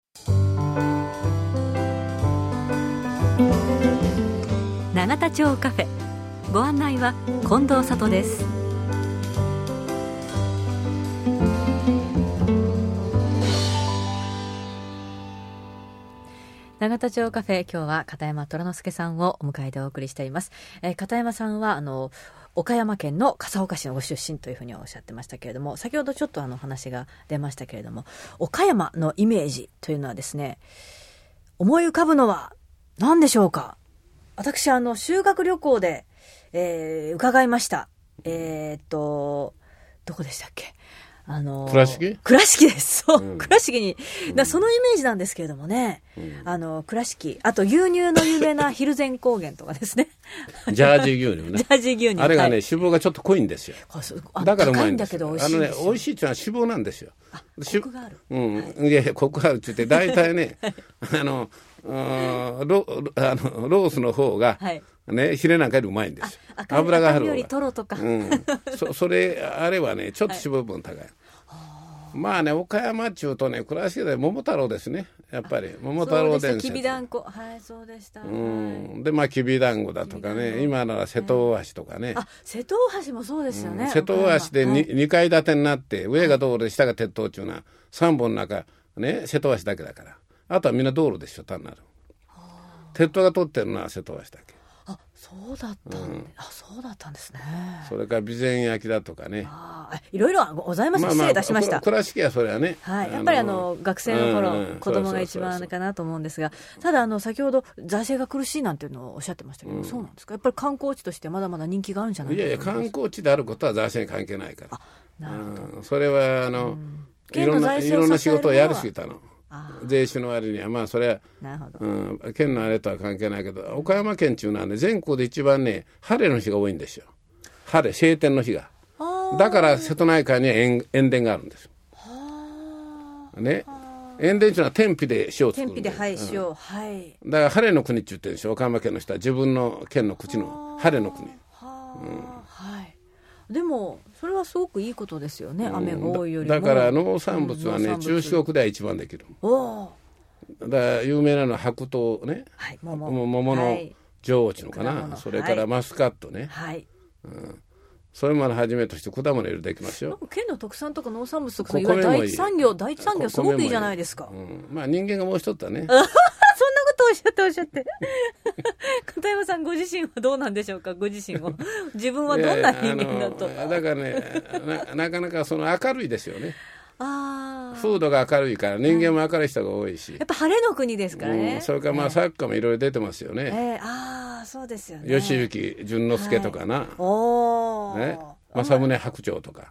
永田町カフェ、ご案内は近藤里です。永田町カフェ、今日は片山虎之介さんをお迎えでお送りしています。片山さんは岡山県の笠岡市のご出身というふうにおっしゃってましたけれども、先ほどちょっと話が出ましたけれども、岡山のイメージというのはですね、思い浮かぶのは何でしょうか。私修学旅行で、伺いました。どこでしたっけ。 倉敷です。そう、倉敷に、そのイメージなんですけれどもね、倉敷、あと牛乳の有名な蒜山高原とかですね。 ジャージー牛乳ね。 ジャージー牛乳。 あれがね、脂肪がちょっと濃いんですよ。だからうまいんですよ。 高いんだけど美味しいんですよ。 美味しいっていうのは脂肪なんですよ。 コクがある。 いやいや、コクがあるって言って、大体ね、ロースの方が、ね、ヒレなんかよりうまいんですよ。油がある方が。よりトロとか。それ、あれはね、ちょっと脂肪分高い。まあね、岡山っちゅうとね、倉敷で桃太郎ですね。やっぱり桃太郎伝説。 きびだんこ、はい、そうでした。 で、まあきびだんごだとかね、今のは瀬戸大橋とかね。 瀬戸大橋もそうですよね。 瀬戸大橋で 2階建てになって、上が道路で下が鉄塔中な3本の中ね、瀬戸大橋だけだから。あとはみんな道路でしょ、単なる。鉄塔が通ってるのは瀬戸大橋だけ。 そうだったんですね。 それから備前焼だとかね、 いろいろございます。失礼いたしました。 倉敷はそれはね、 やっぱり学生の頃、子供が一番かなと思うんですが、ただ先ほど財政が苦しいなんていうのをおっしゃってましたけど、そうなんですか。やっぱり観光地としてまだまだ人気があるんじゃないですか。 いやいや、観光地であることは財政に関係ないから。 なるほど。 それはいろんな仕事をやるしだの。税収の割にはまあそれは、県のあれとは関係ないけど、岡山県っていうのはね、全国で一番ね、晴れの日が多いんですよ。晴天の日が。だから瀬戸内海には塩田があるんですよ。ね、塩田っていうのは天日で塩を作るんで。 天日で塩、 だから晴れの国って言ってるんですよ。岡山県の人は自分の県の口の晴れの国。 でもそれはすごくいいことですよね。雨が多いよりも。 だから農産物はね、中四国では一番できる。だから有名なのは白桃ね、桃の上智のかな、それからマスカットね、そういうものをはじめとして果物入れてきますよ。 県の特産とか農産物とか、いわゆる第一産業すごくいいじゃないですか。 まあ人間がもう一つはね。 そんなことをおっしゃって片山さんご自身はどうなんでしょうか。ご自身は自分はどんな人間だと。 だからね、なかなか明るいですよね。風土が明るいから人間も明るい人が多いし、 やっぱ晴れの国ですからね。 それからまあサッカーもいろいろ出てますよね。 そうですよね。 吉行淳之介とかな、政宗白鳥とか。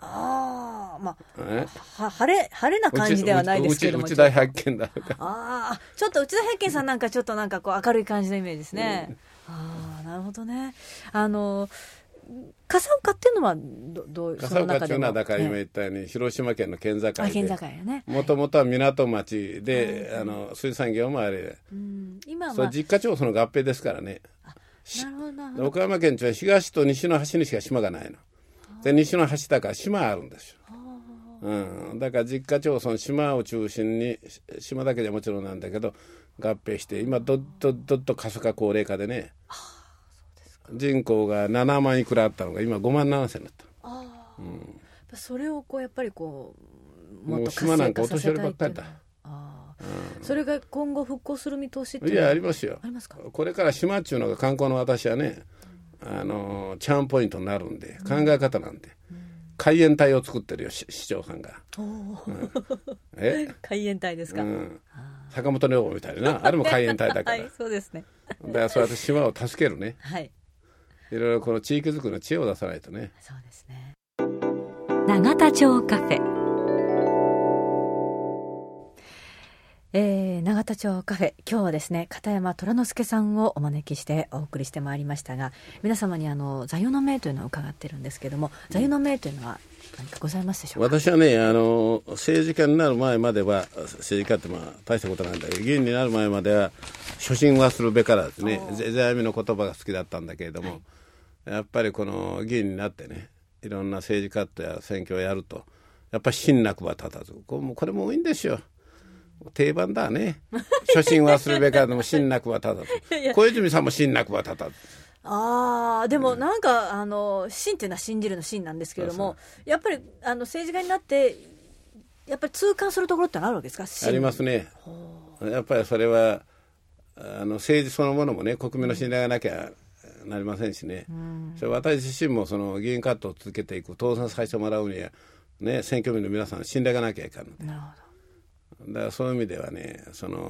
晴れな感じではないですけども、 内田百軒だとか。 ちょっと内田百軒さんなんかちょっとこう明るい感じのイメージですね。なるほどね。笠岡っていうのはどういう笠岡っていうのはだから今言ったように広島県の県境で、もともとは港町で水産業もあれ、それ実家町村の合併ですからね。岡山県っていうのは東と西の端にしか島がないので、西の端だから島あるんですよ。だから実家町村島を中心に、島だけでもちろんなんだけど合併して、今どっと過疎化高齢化でね、人口が7万いくらあったのが今5万7千だった。 それをやっぱりもっと活島なんかお性化させたい年寄りばっかりだ。 それが今後復興する見通しっていうのは。 いや、ありますよ。これから島っていうのが観光の私はね、チャームポイントになるんで、考え方なんで、海援隊を作ってるよ、市長さんが。 海援隊ですか。 坂本龍馬みたいな、あれも海援隊だから。 そうですね。 だからそうやって島を助けるね。いろいろこの地域づくりの知恵を出さないとね。 そうですね。永田町カフェ。永田町カフェ、今日はですね、片山虎之介さんをお招きしてお送りしてまいりましたが、皆様に座右の銘というのを伺ってるんですけども、座右の銘というのは何かございますでしょうか。 私はね、政治家になる前までは、政治家って大したことなんだけど、議員になる前までは初心はするべからですね、世阿弥の言葉が好きだったんだけれども、やっぱりこの議員になってね、いろんな政治家とや選挙をやると、やっぱり信なくば立たず、これも多いんですよ。 定番だね。初心忘るべからでも信なくは立たず。小泉さんも信なくは立たず。 でもなんか、信っていうのは信じるの信なんですけれども、やっぱり政治家になってやっぱり痛感するところってあるわけですか？ ありますね。やっぱりそれは政治そのものもね、国民の信頼がなきゃなりませんしね、それ私自身もその議員活動を続けていく、当選させてもらうには、ね、選挙民の皆さん信頼がなきゃいかんので。なるほど。だからそういう意味ではね、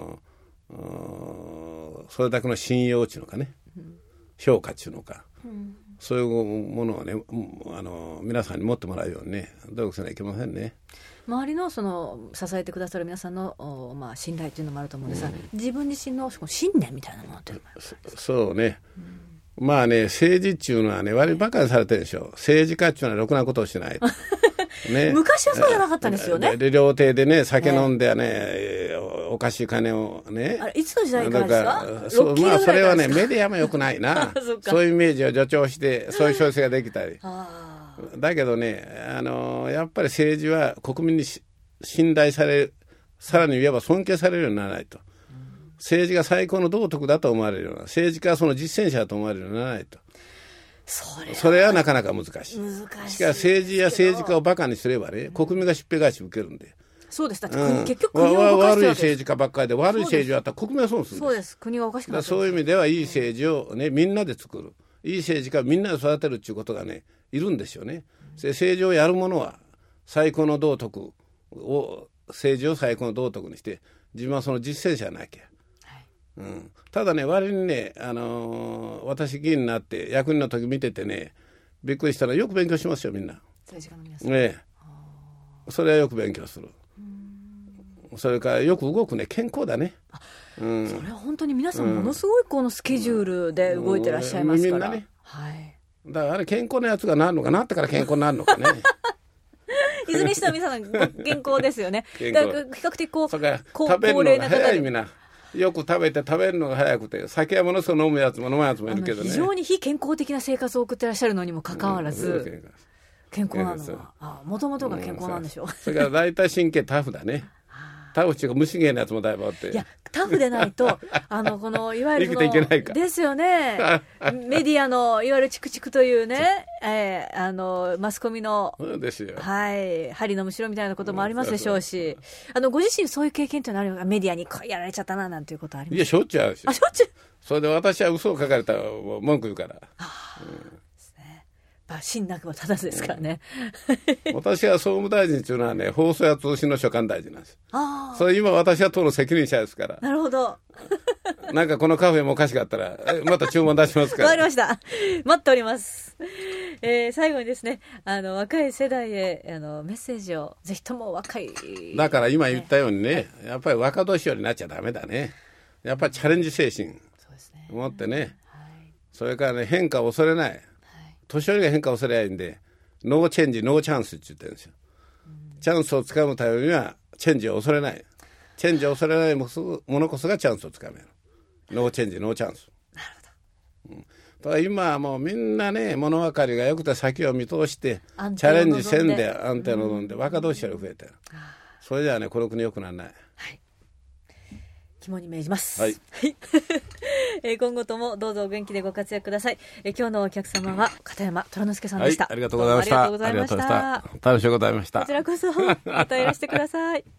それだけの信用値のかね、評価値のか、そういうものをね、皆さんに持ってもらうようにね、努力しなきゃいけませんね。 周りの支えてくださる皆さんの、信頼というのもあると思うんですが、自分自身の信念みたいなものっていうのもあるんですか？ そうね、まあね、政治っていうのはね、割りバカにされてるでしょ。政治家っていうのはろくなことをしないね、 昔はそうじゃなかったんですよね。 料亭でね、酒飲んでね、おかしい金をね。 あれいつの時代からですか？ まあそれはね、メディアも良くないなそういうイメージを助長してそういう小説ができたりだけどね、やっぱり政治は国民に信頼される、さらに言えば尊敬されるようにならないと、政治が最高の道徳だと思われるような、政治家はその実践者だと思われるようにならないと、それはなかなか難しい。しかし政治や政治家をバカにすればね、国民がしっぺ返し受けるんで。 そうです。だって結局国を動かしてるわけです。 悪い政治家ばっかりで、悪い政治をやったら国民は損するんです。 そうです。国がおかしくなってる。 そういう意味ではいい政治をね、みんなで作る、いい政治家をみんなで育てるっていうことがね、いるんですよね。政治をやる者は最高の道徳を、政治を最高の道徳にして自分はその実践者じゃなきゃ、ただね、割にね、私議員になって役人の時見ててね、びっくりしたらよく勉強しますよ、みんな。 政治家の皆さん、 ね、それはよく勉強する。それからよく動くね、健康だね。 それは本当に皆さんものすごいこのスケジュールで動いてらっしゃいますから、 みんなね、だからあれ健康なやつがなるのかなってから健康になるのかねいずれにしても皆さん健康ですよね。だから比較的食べるのが早い、みんなよく食べて、食べるのが早くて、酒はものすごい飲むやつも飲まないやつもいるけどね、 非常に非健康的な生活を送ってらっしゃるのにもかかわらず、健康なのはもともとが健康なんでしょう。 それから大体神経タフだね。タフっていうか無資源なやつもだいぶあって、 いやタフでないとこのいわゆる生きていけないかですよねメディアのいわゆるチクチクというね、マスコミのですよ、 針のむしろみたいなこともありますでしょうし、ご自身そういう経験というのはあるのか、メディアにやられちゃったななんていうことありますか？ いや、しょっちゅうあるし。 しょっちゅう。 それで私は嘘を書かれたら文句言うから。 信なくは立たずですからね私は総務大臣というのはね、放送や通信の所管大臣なんです。それ今私は党の責任者ですから。 なるほどなんかこのカフェもおかしかったらまた注文出しますから。 わかりました、待っております。最後にですね、若い世代へメッセージをぜひとも。若いだから今言ったようにね、やっぱり若年寄りになっちゃダメだね。やっぱりチャレンジ精神持ってね、それからね、変化を恐れない、年寄りが変化を恐れないんで、ノーチェンジノーチャンスって言ってるんですよ。チャンスをつかむためにはチェンジを恐れない、チェンジを恐れないものこそがチャンスをつかめる。ノーチェンジノーチャンス。 なるほど。 だから今はもうみんなね、物分かりがよくて先を見通してチャレンジせんで安定を望んで若年寄りが増えてる。それじゃあね、この国良くならない。 肝に銘じます、今後ともどうぞお元気でご活躍ください。今日のお客様は片山虎之介さんでした、 ありがとうございました。ありがとうございました。楽しいございました。 こちらこそまたいらしてください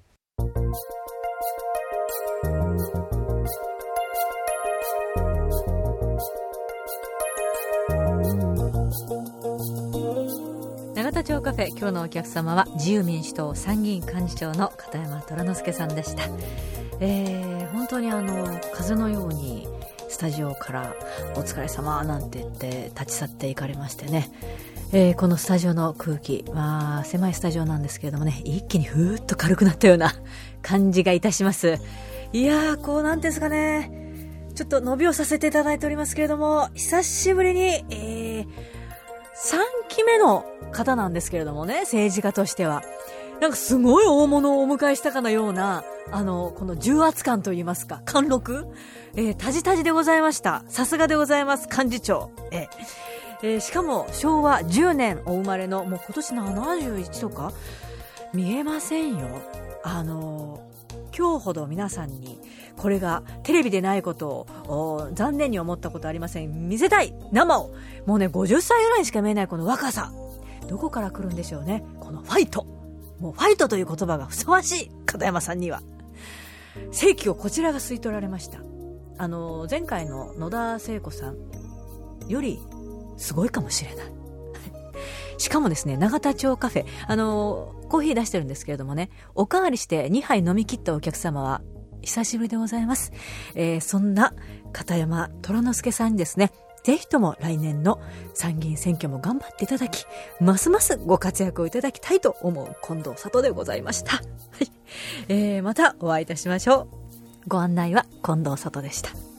永田町カフェ、今日のお客様は自由民主党参議院幹事長の片山虎之介さんでした。本当に風のようにスタジオからお疲れ様なんて言って立ち去っていかれましてね、このスタジオの空気、狭いスタジオなんですけれどもね、一気にふーっと軽くなったような感じがいたします。いやー、こうなんですかね、ちょっと伸びをさせていただいておりますけれども、久しぶりに、3期目の方なんですけれどもね、政治家としてはなんかすごい大物をお迎えしたかのような、この重圧感といいますか、貫禄、タジタジでございました。さすがでございます、幹事長。しかも昭和10年お生まれの、もう今年71とか見えませんよ。今今日ほど皆さんにこれがテレビでないことを残念に思ったことありません。見せたい生を。もうね、50歳ぐらいしか見えないこの若さ、どこから来るんでしょうね。このファイト、もうファイトという言葉がふさわしい片山さんには。世紀をこちらが吸い取られました。前回の野田聖子さんよりすごいかもしれない。しかもですね、永田町カフェ、コーヒー出してるんですけれどもね、おかわりして2杯飲み切ったお客様は久しぶりでございます。そんな片山虎之介さんにですね、ぜひとも来年の参議院選挙も頑張っていただき、ますますご活躍をいただきたいと思う近藤里でございました。はい。またお会いいたしましょう。ご案内は近藤里でした。